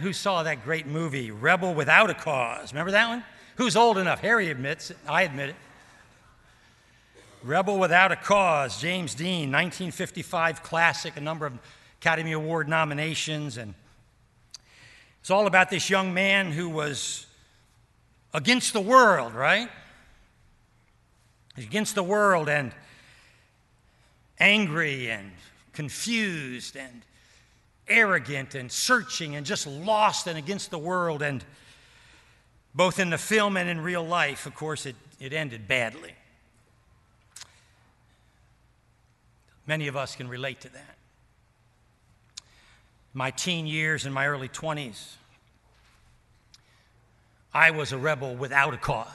Who saw that great movie, Rebel Without a Cause? Remember that one? Who's old enough? Harry admits it. I admit it. Rebel Without a Cause, James Dean, 1955 classic, a number of Academy Award nominations. And it's all about this young man who was against the world, right? Against the world and angry and confused and arrogant and searching and just lost and against the world. And both in the film and in real life, of course, it ended badly. Many of us can relate to that. My teen years and my early 20s, I was a rebel without a cause.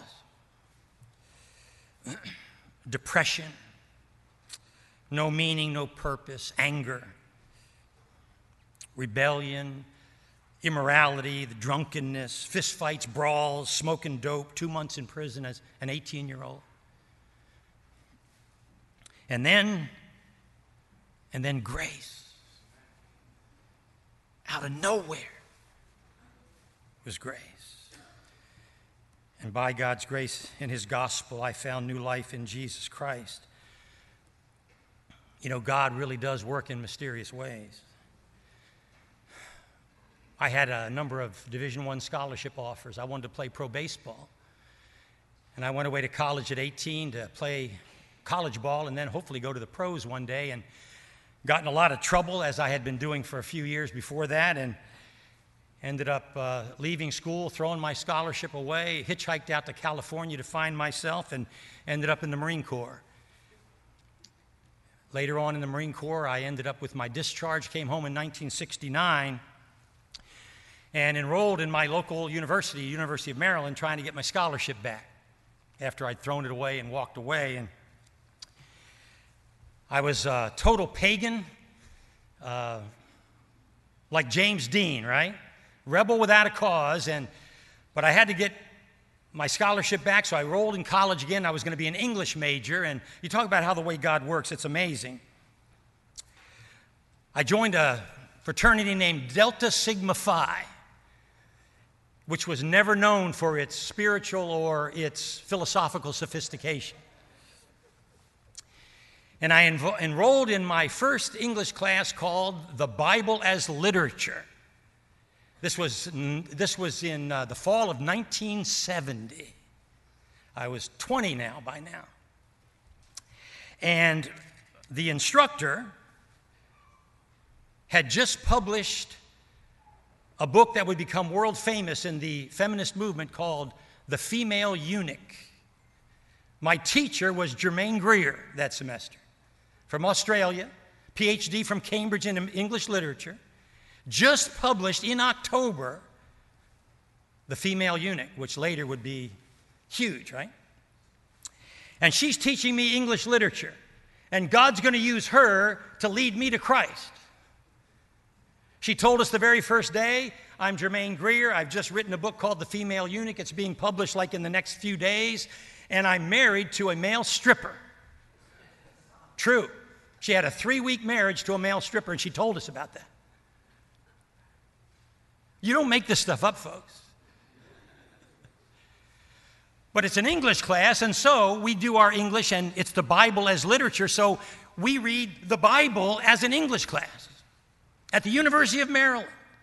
Depression, no meaning, no purpose, anger, rebellion, immorality, the drunkenness, fistfights, brawls, smoking dope, 2 months in prison as an 18-year-old. And then grace. Out of nowhere was grace. And by God's grace in His gospel, I found new life in Jesus Christ. You know, God really does work in mysterious ways. I had a number of Division I scholarship offers. I wanted to play pro baseball. And I went away to college at 18 to play college ball and then hopefully go to the pros one day, and got in a lot of trouble, as I had been doing for a few years before that, and ended up leaving school, throwing my scholarship away, hitchhiked out to California to find myself, and ended up in the Marine Corps. Later on in the Marine Corps, I ended up with my discharge, came home in 1969, and enrolled in my local university, University of Maryland, trying to get my scholarship back after I'd thrown it away and walked away. And I was a total pagan, like James Dean, right? Rebel without a cause, but I had to get my scholarship back, so I enrolled in college again. I was going to be an English major, and you talk about how the way God works, it's amazing. I joined a fraternity named Delta Sigma Phi, which was never known for its spiritual or its philosophical sophistication. And I enrolled in my first English class called The Bible as Literature. This was in the fall of 1970. I was 20 now by now. And the instructor had just published a book that would become world famous in the feminist movement called The Female Eunuch. My teacher was Germaine Greer that semester, from Australia, PhD from Cambridge in English literature, just published in October, The Female Eunuch, which later would be huge, right? And she's teaching me English literature, and God's going to use her to lead me to Christ. She told us the very first day, I'm Germaine Greer. I've just written a book called The Female Eunuch. It's being published like in the next few days, and I'm married to a male stripper. True. She had a 3-week marriage to a male stripper, and she told us about that. You don't make this stuff up, folks. But it's an English class, and so we do our English, and it's the Bible as literature, so we read the Bible as an English class at the University of Maryland.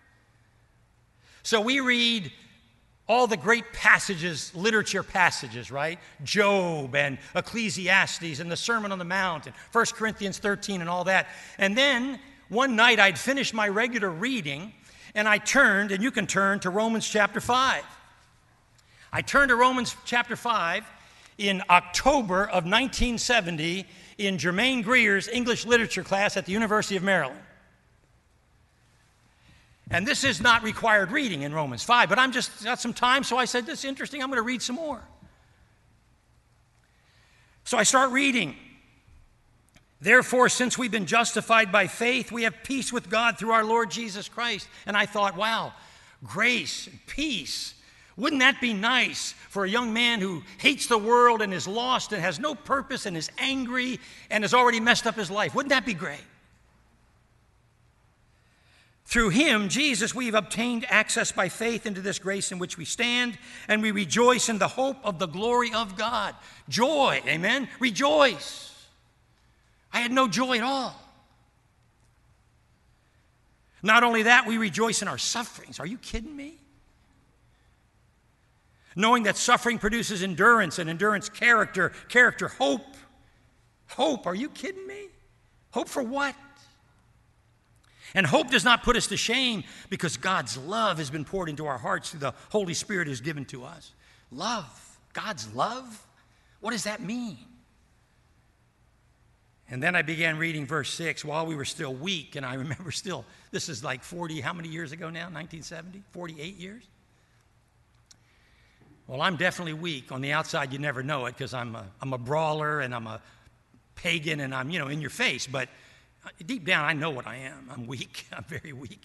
So we read all the great passages, literature passages, right? Job and Ecclesiastes and the Sermon on the Mount and 1 Corinthians 13 and all that. And then one night I'd finished my regular reading, and I turned, and you can turn to Romans chapter 5. I turned to Romans chapter 5 in October of 1970 in Germaine Greer's English literature class at the University of Maryland. And this is not required reading in Romans 5, but I'm just got some time, so I said, this is interesting, I'm going to read some more. So I start reading. Therefore, since we've been justified by faith, we have peace with God through our Lord Jesus Christ. And I thought, wow, grace and peace. Wouldn't that be nice for a young man who hates the world and is lost and has no purpose and is angry and has already messed up his life? Wouldn't that be great? Through him, Jesus, we've obtained access by faith into this grace in which we stand, and we rejoice in the hope of the glory of God. Joy, amen? Rejoice. I had no joy at all. Not only that, we rejoice in our sufferings. Are you kidding me? Knowing that suffering produces endurance, and endurance character, character hope. Hope, are you kidding me? Hope for what? And hope does not put us to shame because God's love has been poured into our hearts through the Holy Spirit who's given to us. Love, God's love? What does that mean? And then I began reading verse 6 while we were still weak, and I remember still, this is like 40, how many years ago now? 1970? 48 years? Well, I'm definitely weak. On the outside, you never know it because I'm a brawler and I'm a pagan and I'm, in your face, but deep down, I know what I am. I'm weak. I'm very weak.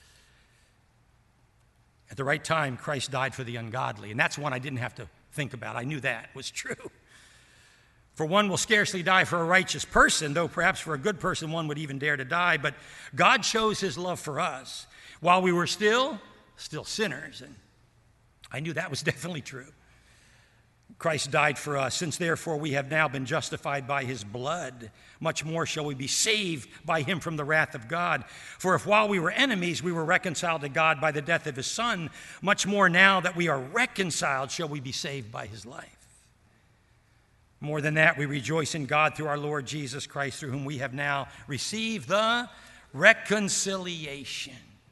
At the right time, Christ died for the ungodly, and that's one I didn't have to think about. I knew that was true. For one will scarcely die for a righteous person, though perhaps for a good person one would even dare to die. But God shows his love for us while we were still sinners, and I knew that was definitely true. Christ died for us. Since therefore we have now been justified by his blood, much more shall we be saved by him from the wrath of God. For if while we were enemies we were reconciled to God by the death of his Son, much more now that we are reconciled shall we be saved by his life. More than that, we rejoice in God through our Lord Jesus Christ, through whom we have now received the reconciliation.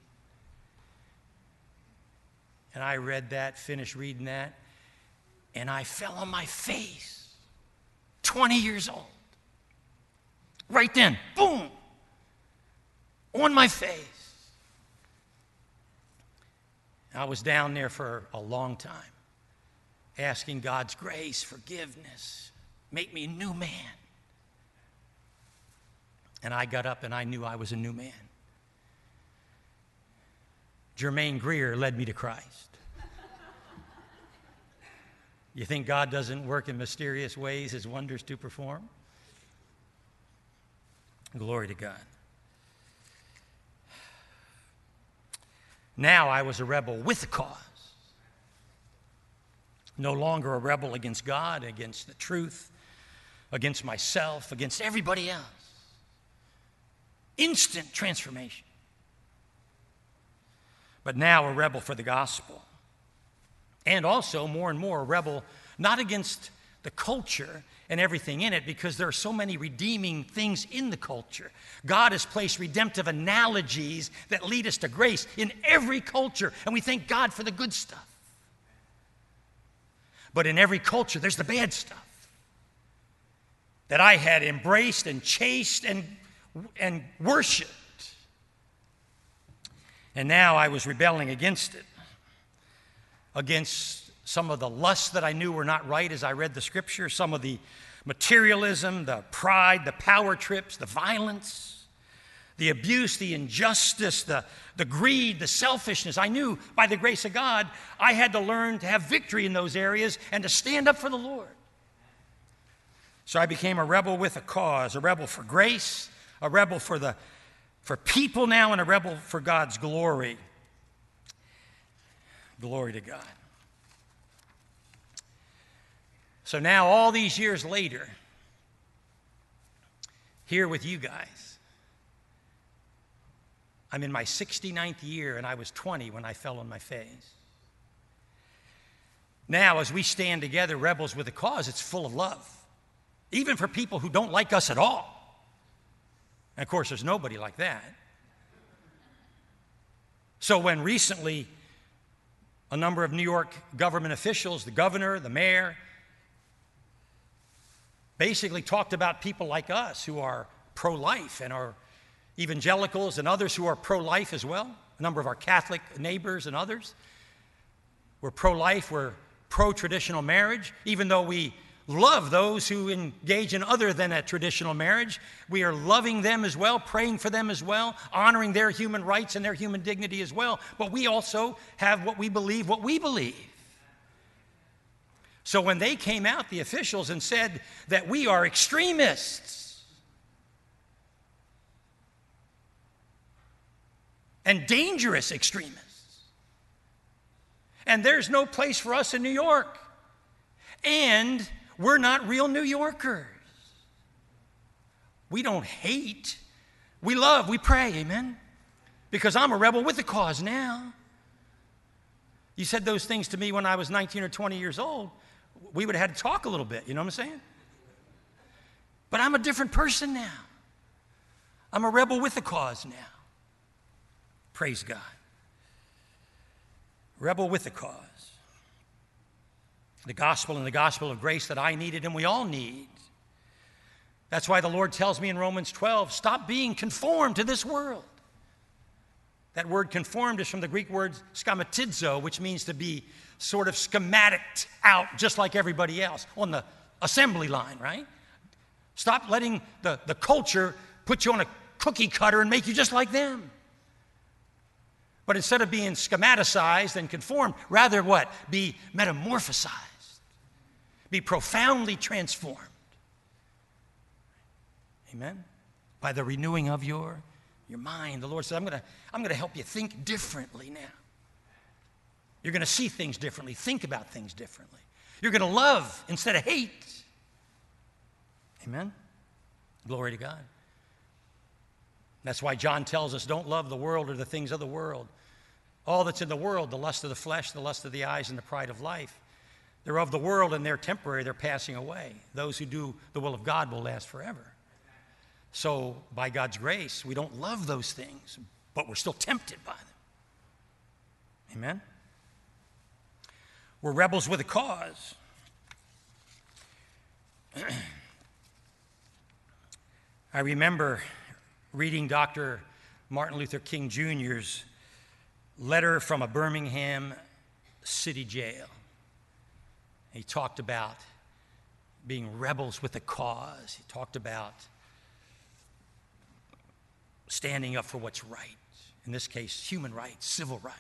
And I read that, finished reading that, and I fell on my face, 20 years old. Right then, boom, on my face. I was down there for a long time, asking God's grace, forgiveness, make me a new man. And I got up and I knew I was a new man. Jermaine Greer led me to Christ. You think God doesn't work in mysterious ways, his wonders to perform? Glory to God. Now I was a rebel with a cause. No longer a rebel against God, against the truth, against myself, against everybody else. Instant transformation. But now a rebel for the gospel. And also, more and more, a rebel not against the culture and everything in it, because there are so many redeeming things in the culture. God has placed redemptive analogies that lead us to grace in every culture, and we thank God for the good stuff. But in every culture, there's the bad stuff that I had embraced and chased and worshiped. And now I was rebelling against it, against some of the lusts that I knew were not right as I read the scripture, some of the materialism, the pride, the power trips, the violence, the abuse, the injustice, the greed, the selfishness. I knew by the grace of God, I had to learn to have victory in those areas and to stand up for the Lord. So I became a rebel with a cause, a rebel for grace, a rebel for people now, and a rebel for God's glory. Glory to God. So now, all these years later, here with you guys, I'm in my 69th year, and I was 20 when I fell on my face. Now, as we stand together, rebels with a cause, it's full of love, even for people who don't like us at all. And of course, there's nobody like that. So when recently a number of New York government officials, the governor, the mayor, basically talked about people like us who are pro-life and are evangelicals and others who are pro-life as well, a number of our Catholic neighbors and others. We're pro-life, we're pro-traditional marriage, even though we love those who engage in other than a traditional marriage. We are loving them as well, praying for them as well, honoring their human rights and their human dignity as well. But we also have what we believe. So when they came out, the officials, and said that we are extremists, and dangerous extremists. And there's no place for us in New York. And we're not real New Yorkers. We don't hate. We love, we pray, amen? Because I'm a rebel with the cause now. You said those things to me when I was 19 or 20 years old. We would have had to talk a little bit, you know what I'm saying? But I'm a different person now. I'm a rebel with the cause now. Praise God. Rebel with the cause. The gospel and the gospel of grace that I needed and we all need. That's why the Lord tells me in Romans 12, stop being conformed to this world. That word conformed is from the Greek word schematizo, which means to be sort of schematiced out just like everybody else on the assembly line, right? Stop letting the culture put you on a cookie cutter and make you just like them. But instead of being schematicized and conformed, rather what? Be metamorphosized. Be profoundly transformed. Amen? By the renewing of your mind. The Lord said, I'm going to help you think differently now. You're going to see things differently, think about things differently. You're going to love instead of hate. Amen? Glory to God. That's why John tells us, don't love the world or the things of the world. All that's in the world, the lust of the flesh, the lust of the eyes, and the pride of life, they're of the world and they're temporary, they're passing away. Those who do the will of God will last forever. So, by God's grace, we don't love those things, but we're still tempted by them. Amen? We're rebels with a cause. I remember reading Dr. Martin Luther King Jr.'s letter from a Birmingham city jail. He talked about being rebels with a cause. He talked about standing up for what's right. In this case, human rights, civil rights.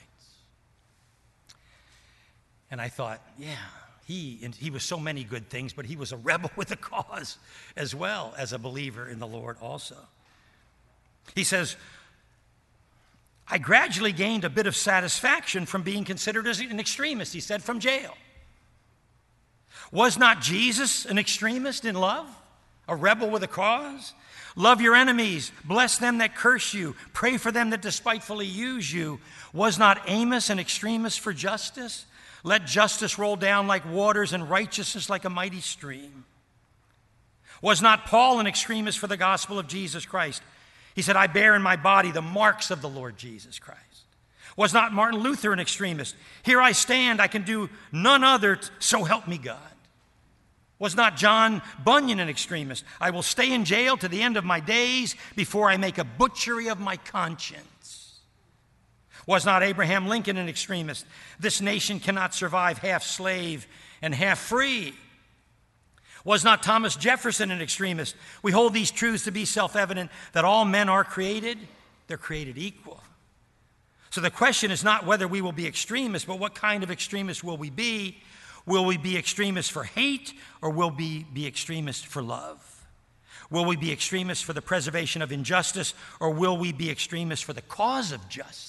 And I thought, yeah, he was so many good things, but he was a rebel with a cause as well as a believer in the Lord also. He says, I gradually gained a bit of satisfaction from being considered as an extremist, he said, from jail. Was not Jesus an extremist in love? A rebel with a cause? Love your enemies, bless them that curse you, pray for them that despitefully use you. Was not Amos an extremist for justice? Let justice roll down like waters and righteousness like a mighty stream. Was not Paul an extremist for the gospel of Jesus Christ? He said, I bear in my body the marks of the Lord Jesus Christ. Was not Martin Luther an extremist? Here I stand, I can do none other, so help me God. Was not John Bunyan an extremist? I will stay in jail to the end of my days before I make a butchery of my conscience. Was not Abraham Lincoln an extremist? This nation cannot survive half slave and half free. Was not Thomas Jefferson an extremist? We hold these truths to be self-evident, that all men are created, they're created equal. So the question is not whether we will be extremists, but what kind of extremists will we be? Will we be extremists for hate, or will we be extremists for love? Will we be extremists for the preservation of injustice, or will we be extremists for the cause of justice?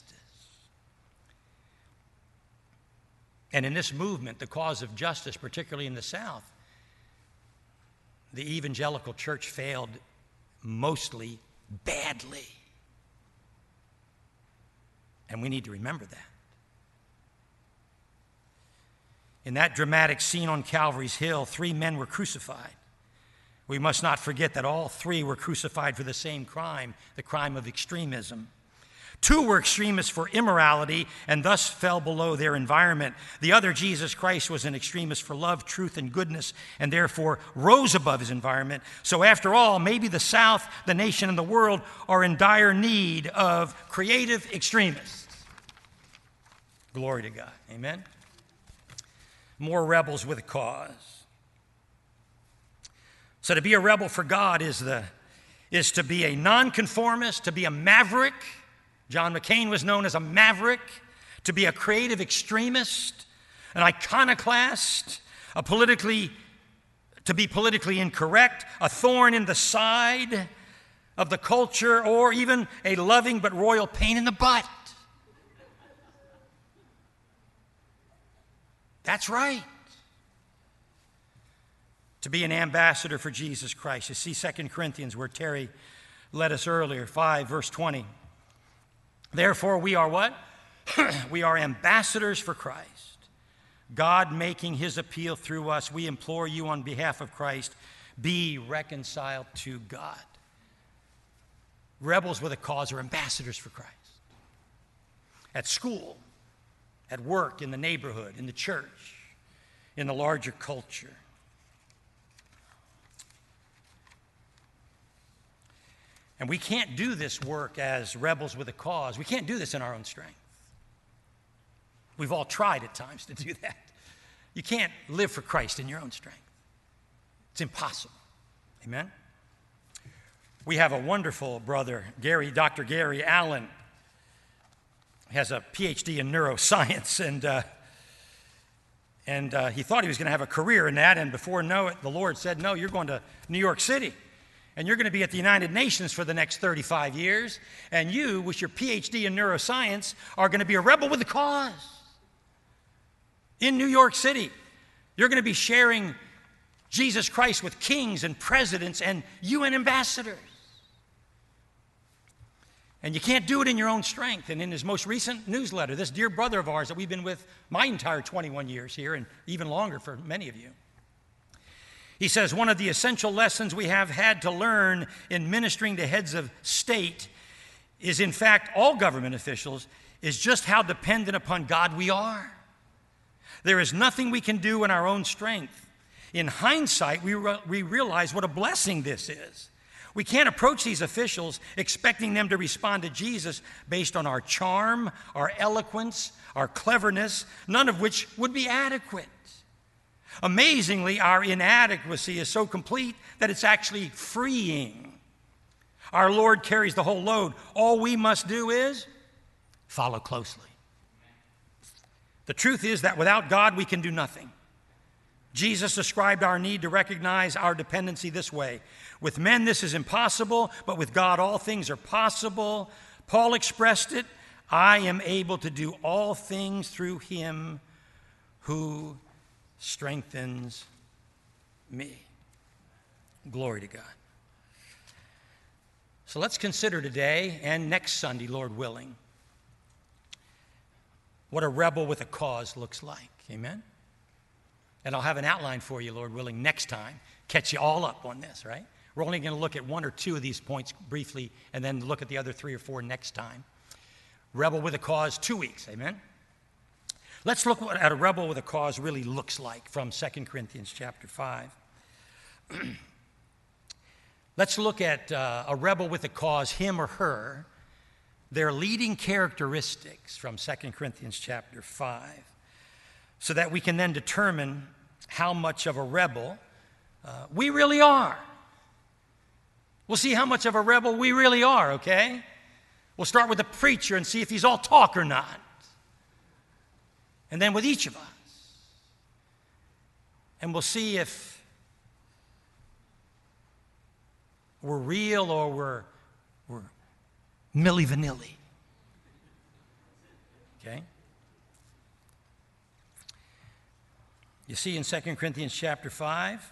And in this movement, the cause of justice, particularly in the South, the evangelical church failed mostly badly. And we need to remember that. In that dramatic scene on Calvary's Hill, 3 men were crucified. We must not forget that all 3 were crucified for the same crime, the crime of extremism. 2 were extremists for immorality and thus fell below their environment. The other, Jesus Christ, was an extremist for love, truth, and goodness, and therefore rose above his environment. So after all, maybe the South, the nation, and the world are in dire need of creative extremists. Glory to God. Amen? More rebels with a cause. So to be a rebel for God is to be a nonconformist, to be a maverick. John McCain was known as a maverick. To be a creative extremist, an iconoclast, to be politically incorrect, a thorn in the side of the culture, or even a loving but royal pain in the butt. That's right. To be an ambassador for Jesus Christ. You see 2 Corinthians, where Terry led us earlier, 5, verse 20. Therefore, we are what? We are ambassadors for Christ. God making his appeal through us, we implore you on behalf of Christ, be reconciled to God. Rebels with a cause are ambassadors for Christ. At school, at work, in the neighborhood, in the church, in the larger culture. And we can't do this work as rebels with a cause. We can't do this in our own strength. We've all tried at times to do that. You can't live for Christ in your own strength. It's impossible. Amen? We have a wonderful brother, Dr. Gary Allen. He has a PhD in neuroscience, and he thought he was going to have a career in that, and before the Lord said, no, you're going to New York City. And you're going to be at the United Nations for the next 35 years. And you, with your PhD in neuroscience, are going to be a rebel with a cause. In New York City, you're going to be sharing Jesus Christ with kings and presidents and UN ambassadors. And you can't do it in your own strength. And in his most recent newsletter, this dear brother of ours that we've been with my entire 21 years here, and even longer for many of you, he says, one of the essential lessons we have had to learn in ministering to heads of state is, in fact, all government officials, is just how dependent upon God we are. There is nothing we can do in our own strength. In hindsight, we realize what a blessing this is. We can't approach these officials expecting them to respond to Jesus based on our charm, our eloquence, our cleverness, none of which would be adequate. Amazingly, our inadequacy is so complete that it's actually freeing. Our Lord carries the whole load. All we must do is follow closely. The truth is that without God, we can do nothing. Jesus described our need to recognize our dependency this way. With men, this is impossible, but with God, all things are possible. Paul expressed it, I am able to do all things through him who strengthens me. Glory to God. So let's consider today and next Sunday, Lord willing, what a rebel with a cause looks like. Amen? And I'll have an outline for you, Lord willing, next time. Catch you all up on this, right? We're only going to look at one or two of these points briefly and then look at the other 3 or 4 next time. Rebel with a cause, 2 weeks. Amen? Let's look at a rebel with a cause really looks like from 2 Corinthians chapter 5. Let's look at a rebel with a cause, him or her, their leading characteristics from 2 Corinthians chapter 5, so that we can then determine how much of a rebel we really are. We'll see how much of a rebel we really are, okay? We'll start with the preacher and see if he's all talk or not. And then with each of us. And we'll see if we're real or we're Milli Vanilli. Okay? You see in 2 Corinthians chapter 5,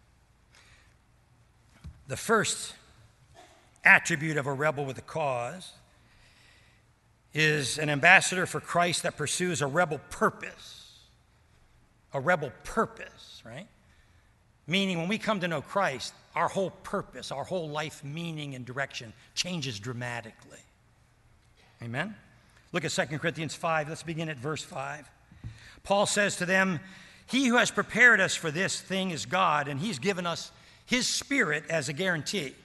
the first attribute of a rebel with a cause is an ambassador for Christ that pursues a rebel purpose. A rebel purpose, right? Meaning when we come to know Christ, our whole purpose, our whole life meaning and direction changes dramatically. Amen? Look at 2 Corinthians 5. Let's begin at verse 5. Paul says to them, he who has prepared us for this thing is God, and he's given us his Spirit as a guarantee.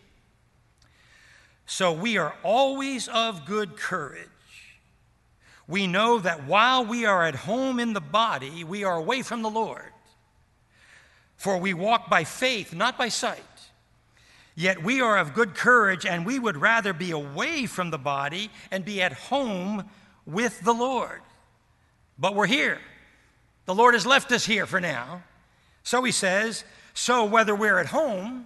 So we are always of good courage. We know that while we are at home in the body, we are away from the Lord. For we walk by faith, not by sight. Yet we are of good courage, and we would rather be away from the body and be at home with the Lord. But we're here. The Lord has left us here for now. So he says, so whether we're at home,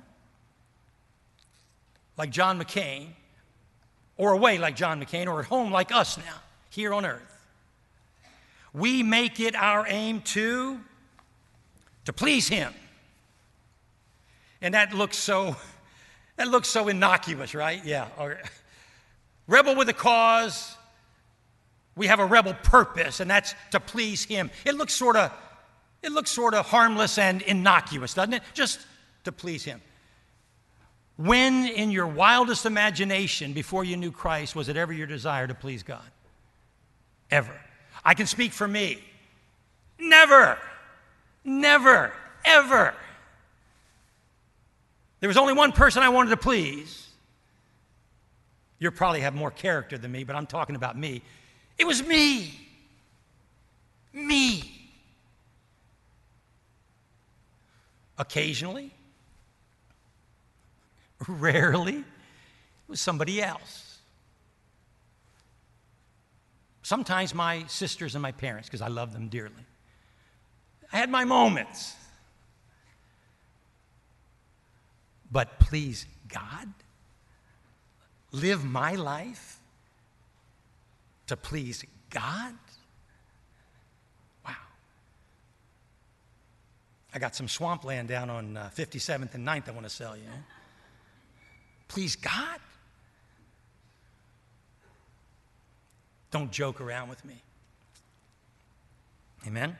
like John McCain, or away like John McCain, or at home like us now, here on earth, we make it our aim to please him. And that looks so innocuous, right? Yeah. Or, rebel with a cause. We have a rebel purpose, and that's to please him. It looks sort of harmless and innocuous, doesn't it? Just to please him. When in your wildest imagination before you knew Christ was it ever your desire to please God? Ever. I can speak for me. Never, ever. There was only one person I wanted to please. You probably have more character than me, but I'm talking about me. It was me. Me. Occasionally, rarely, it was somebody else. Sometimes my sisters and my parents, because I love them dearly. I had my moments. But please God, live my life to please God? Wow. I got some swampland down on 57th and 9th I want to sell you. Please God? Don't joke around with me. Amen?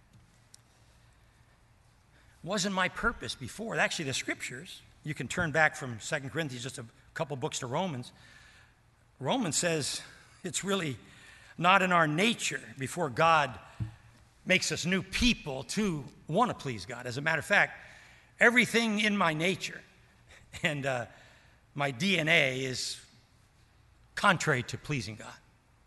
Wasn't my purpose before. Actually, the scriptures, you can turn back from 2 Corinthians, just a couple books to Romans. Romans says it's really not in our nature before God makes us new people to want to please God. As a matter of fact, everything in my nature and my DNA is contrary to pleasing God.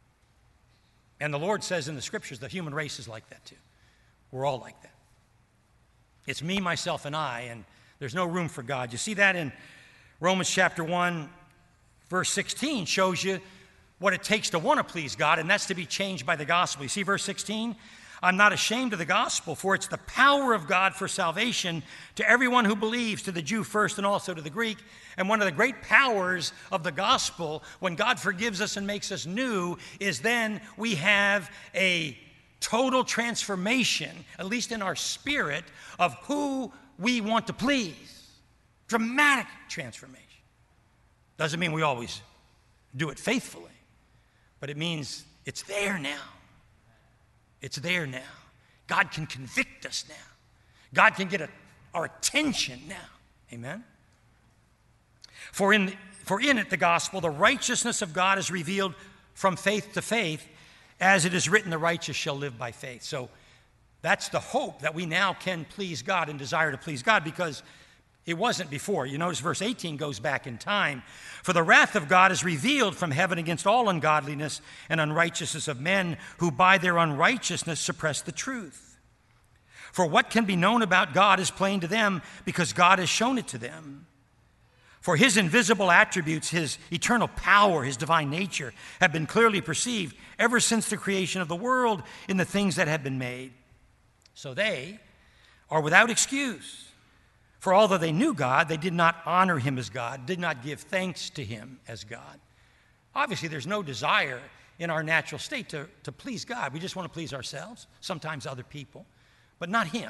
And the Lord says in the scriptures the human race is like that too. We're all like that. It's me, myself, and I, and there's no room for God. You see that in Romans chapter 1, verse 16 shows you what it takes to want to please God, and that's to be changed by the gospel. You see verse 16? I'm not ashamed of the gospel, for it's the power of God for salvation to everyone who believes, to the Jew first and also to the Greek. And one of the great powers of the gospel, when God forgives us and makes us new, is then we have a total transformation, at least in our spirit, of who we want to please. Dramatic transformation. Doesn't mean we always do it faithfully, but it means it's there now. It's there now. God can convict us now. God can get our attention now. Amen? For in it, the gospel, the righteousness of God is revealed from faith to faith, as it is written, the righteous shall live by faith. So that's the hope that we now can please God and desire to please God, because it wasn't before. You notice verse 18 goes back in time. For the wrath of God is revealed from heaven against all ungodliness and unrighteousness of men who by their unrighteousness suppress the truth. For what can be known about God is plain to them, because God has shown it to them. For his invisible attributes, his eternal power, his divine nature, have been clearly perceived ever since the creation of the world in the things that have been made. So they are without excuse. For although they knew God, they did not honor him as God, did not give thanks to him as God. Obviously, there's no desire in our natural state to please God. We just want to please ourselves, sometimes other people, but not him.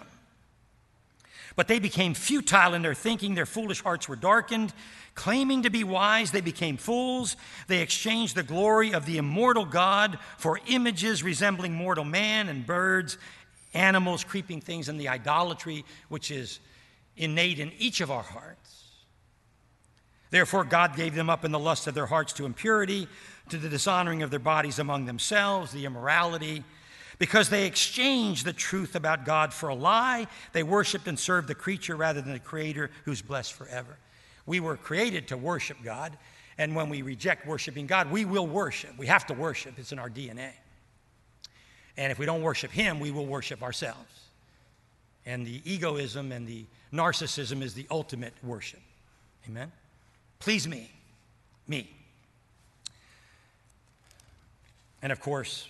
But they became futile in their thinking. Their foolish hearts were darkened. Claiming to be wise, they became fools. They exchanged the glory of the immortal God for images resembling mortal man and birds, animals, creeping things, and the idolatry which is innate in each of our hearts. Therefore, God gave them up in the lust of their hearts to impurity, to the dishonoring of their bodies among themselves, the immorality. Because they exchanged the truth about God for a lie, they worshiped and served the creature rather than the Creator, who's blessed forever. We were created to worship God, and when we reject worshiping God, we will worship. We have to worship. It's in our DNA. And if we don't worship him, we will worship ourselves. And the egoism and the narcissism is the ultimate worship. Amen? Please me. Me. And of course,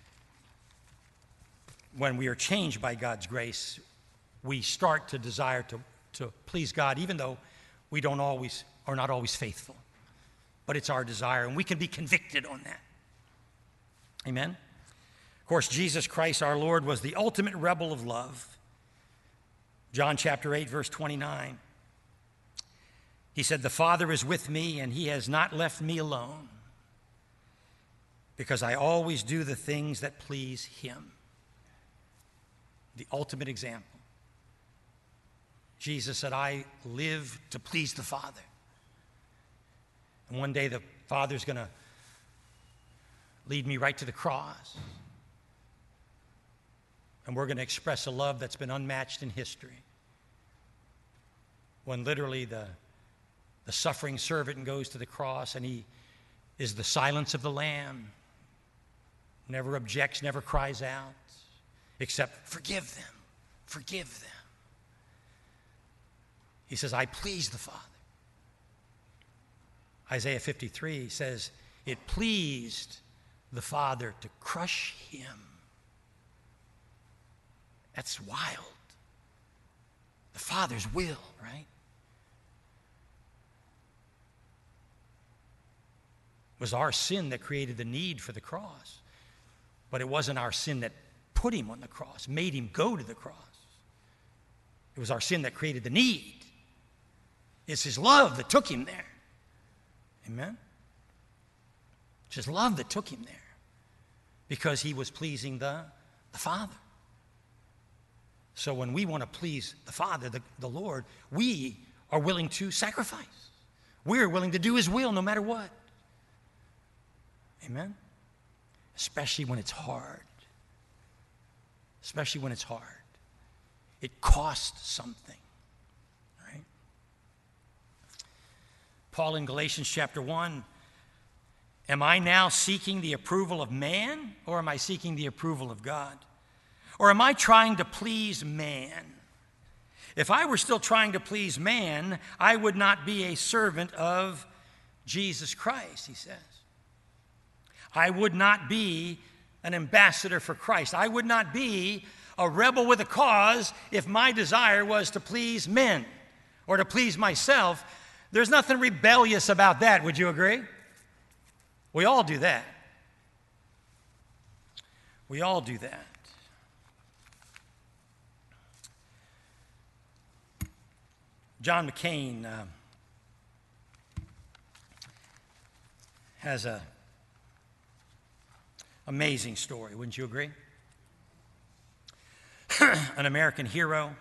when we are changed by God's grace, we start to desire to please God, even though we are not always faithful. But it's our desire, and we can be convicted on that. Amen? Of course, Jesus Christ our Lord was the ultimate rebel of love. John chapter 8, verse 29. He said, "The Father is with me, and he has not left me alone, because I always do the things that please him." The ultimate example. Jesus said, "I live to please the Father." And one day the Father's going to lead me right to the cross. And we're going to express a love that's been unmatched in history. When literally the suffering servant goes to the cross, and he is the silence of the Lamb. Never objects, never cries out, except, "Forgive them, forgive them." He says, "I please the Father." Isaiah 53 says, "It pleased the Father to crush him." That's wild. The Father's will, right? It was our sin that created the need for the cross. But it wasn't our sin that put him on the cross, made him go to the cross. It was our sin that created the need. It's his love that took him there. Amen? It's his love that took him there, because he was pleasing the Father. So when we want to please the Father, the Lord, we are willing to sacrifice. We are willing to do his will no matter what. Amen? Especially when it's hard. Especially when it's hard. It costs something. Right? Paul in Galatians chapter 1, "Am I now seeking the approval of man, or am I seeking the approval of God? Or am I trying to please man? If I were still trying to please man, I would not be a servant of Jesus Christ," he says. I would not be an ambassador for Christ. I would not be a rebel with a cause if my desire was to please men or to please myself. There's nothing rebellious about that. Would you agree? We all do that. We all do that. John McCain has an amazing story, wouldn't you agree? An American hero,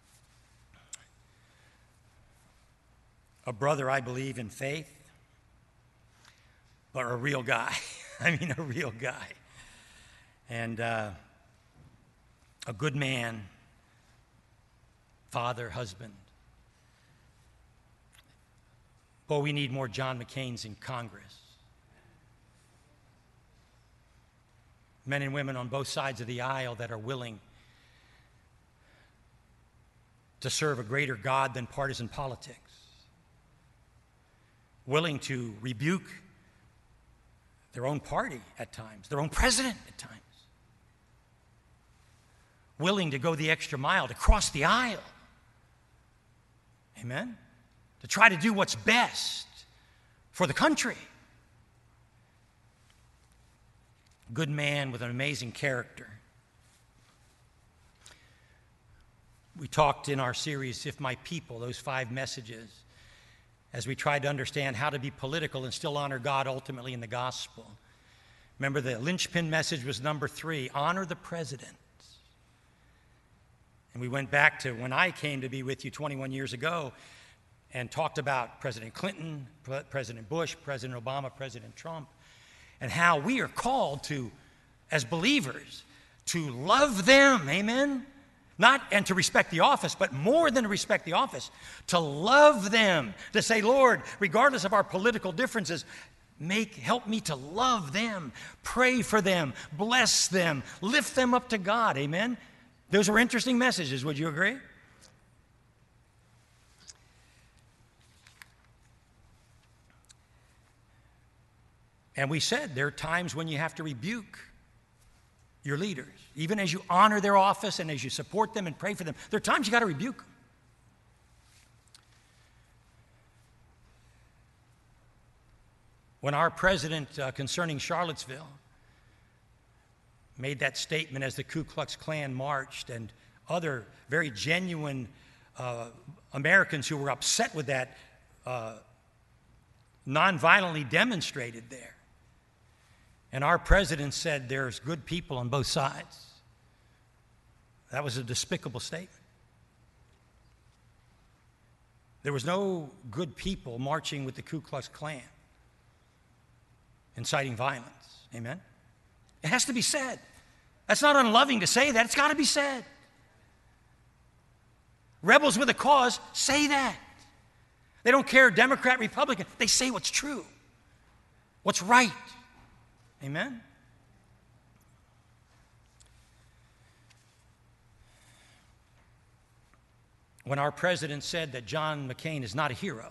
a brother, I believe, in faith, but a real guy. I mean, a real guy. And a good man, father, husband. Boy, we need more John McCains in Congress. Men and women on both sides of the aisle that are willing to serve a greater God than partisan politics. Willing to rebuke their own party at times, their own president at times. Willing to go the extra mile, to cross the aisle. Amen? To try to do what's best for the country. Good man with an amazing character. We talked in our series, If My People, those 5 messages, as we tried to understand how to be political and still honor God ultimately in the gospel. Remember, the linchpin message was number 3, honor the president. And we went back to when I came to be with you 21 years ago and talked about President Clinton, President Bush, President Obama, President Trump, and how we are called to, as believers, to love them, amen? And to respect the office, but more than to respect the office, to love them, to say, Lord, regardless of our political differences, help me to love them, pray for them, bless them, lift them up to God, amen? Those were interesting messages, would you agree? And we said there are times when you have to rebuke your leaders. Even as you honor their office and as you support them and pray for them, there are times you got to rebuke them. When our president concerning Charlottesville made that statement as the Ku Klux Klan marched, and other very genuine Americans who were upset with that nonviolently demonstrated there. And our president said there's good people on both sides. That was a despicable statement. There was no good people marching with the Ku Klux Klan, inciting violence. Amen? It has to be said. That's not unloving to say that. It's got to be said. Rebels with a cause say that. They don't care Democrat, Republican. They say what's true, what's right. Amen? When our president said that John McCain is not a hero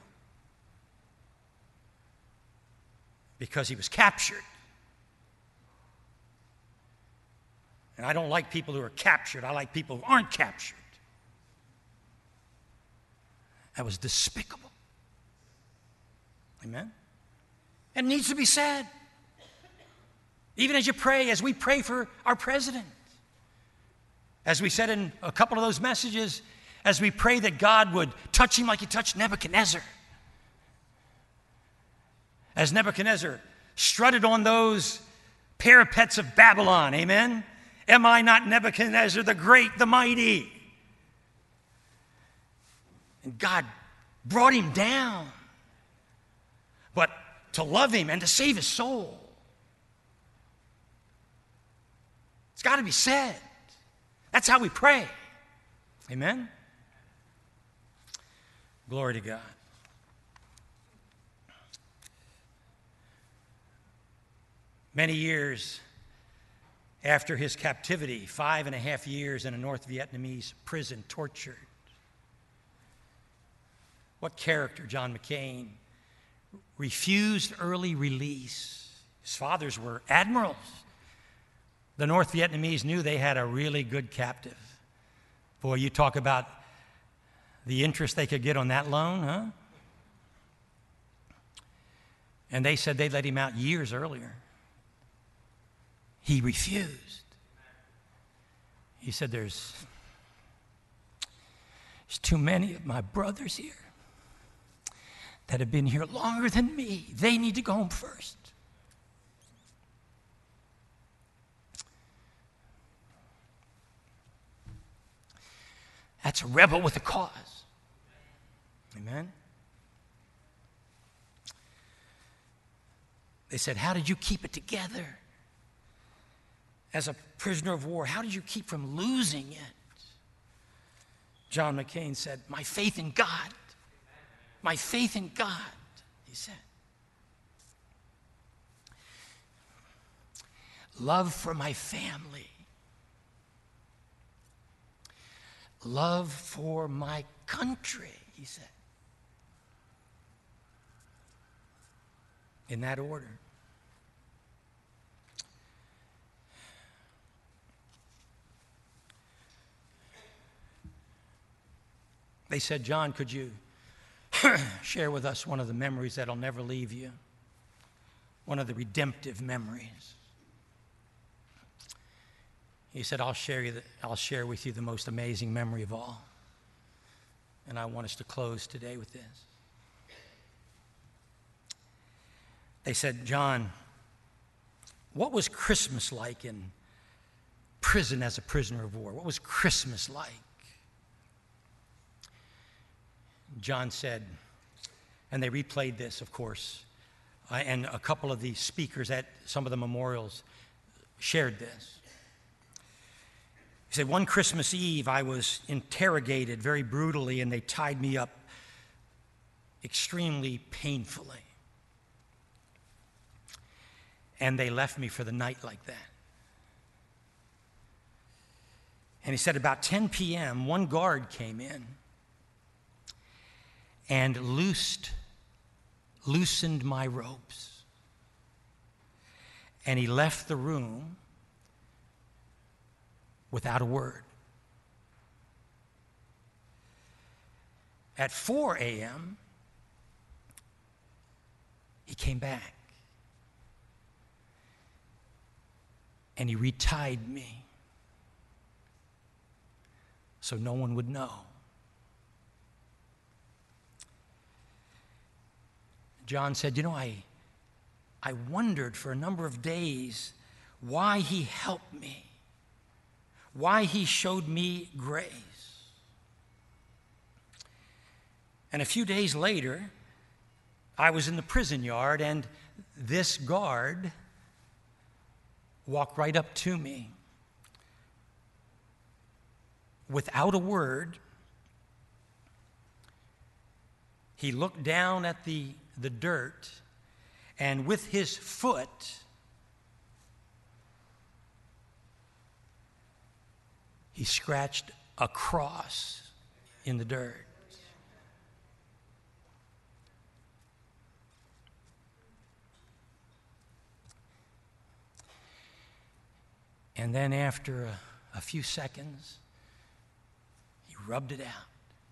because he was captured. And I don't like people who are captured. I like people who aren't captured. That was despicable. Amen? It needs to be said. Even as you pray, as we pray for our president. As we said in a couple of those messages, as we pray that God would touch him like he touched Nebuchadnezzar. As Nebuchadnezzar strutted on those parapets of Babylon, amen? Am I not Nebuchadnezzar the great, the mighty? And God brought him down. But to love him and to save his soul. It's got to be said. That's how we pray. Amen? Glory to God. Many years after his captivity, 5.5 years in a North Vietnamese prison, tortured. What character, John McCain. Refused early release. His fathers were admirals. The North Vietnamese knew they had a really good captive. Boy, you talk about the interest they could get on that loan, huh? And they said they'd let him out years earlier. He refused. He said, there's too many of my brothers here that have been here longer than me. They need to go home first. That's a rebel with a cause. Amen? They said, how did you keep it together? As a prisoner of war, how did you keep from losing it? John McCain said, my faith in God. My faith in God, he said. Love for my family. Love for my country, he said. In that order. They said, John, could you share with us one of the memories that'll never leave you? One of the redemptive memories. He said, I'll share with you the most amazing memory of all. And I want us to close today with this. They said, John, what was Christmas like in prison as a prisoner of war? What was Christmas like? John said, and they replayed this, of course, and a couple of the speakers at some of the memorials shared this. He said, one Christmas Eve, I was interrogated very brutally, and they tied me up extremely painfully. And they left me for the night like that. And he said, about 10 p.m., one guard came in and loosened my ropes. And he left the room without a word. At 4 a.m., he came back. and he retied me so no one would know. John said, I wondered for a number of days why he helped me, why he showed me grace. And a few days later, I was in the prison yard, and this guard walked right up to me. Without a word, he looked down at the dirt, and with his foot, he scratched a cross in the dirt. And then after a few seconds, he rubbed it out.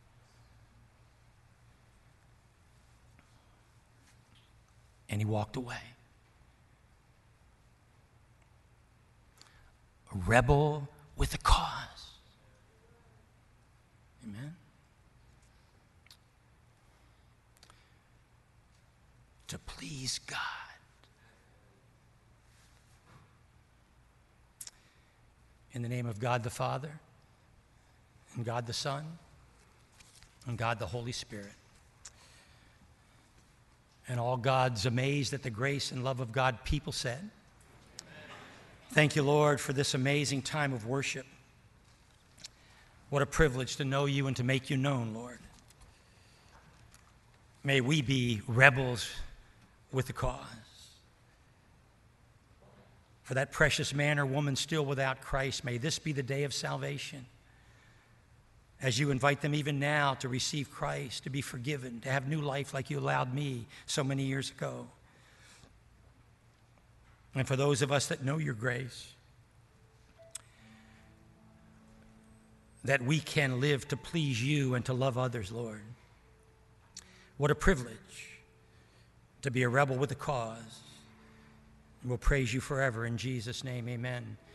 And he walked away. A rebel with a cause. Amen? To please God. In the name of God the Father, and God the Son, and God the Holy Spirit. And all God's amazed at the grace and love of God, people said. Amen. Thank you, Lord, for this amazing time of worship. What a privilege to know you and to make you known, Lord. May we be rebels with the cause. For that precious man or woman still without Christ, may this be the day of salvation. As you invite them even now to receive Christ, to be forgiven, to have new life like you allowed me so many years ago. And for those of us that know your grace, that we can live to please you and to love others, Lord. What a privilege to be a rebel with a cause. We'll praise you forever in Jesus' name, amen.